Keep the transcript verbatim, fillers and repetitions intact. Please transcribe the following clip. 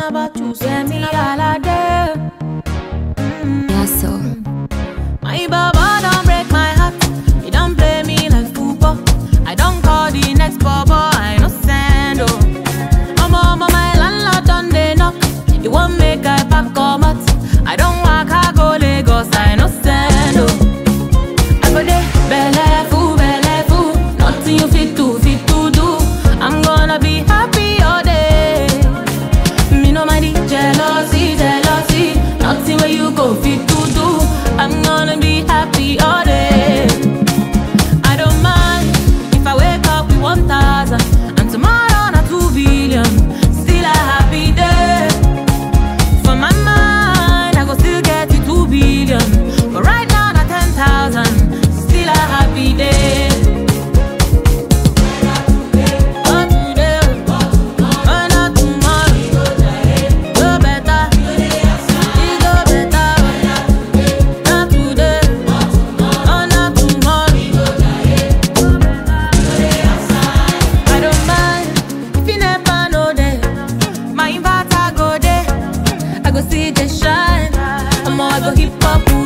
about you, send me all a day. Mm. Yeah, so My baba don't break my heart. He don't play me like football. I don't call the next baba. I no send oh. Mama, mama, my landlord done they knock. He won't make I pack come out. I don't walk, I go Lagos. I no send oh. I go there, belle fou, belle fou. Nothing you fit to, fit to do. I'm gonna be happy all day. Me no mind the jealousy, jealousy. Nothing where you go fit to do. I'm gonna be happy all day. I don't mind if I wake up with one thousand and tomorrow not two billion. Still a happy day. For my mind, I go still get it two billion. But right now not ten thousand. Still a happy day. Not today, but not tomorrow. Go better, it go better. Not today, but not tomorrow. I don't mind if you never know that. My inverter go there. I go see the shine. I'm all go hip hop.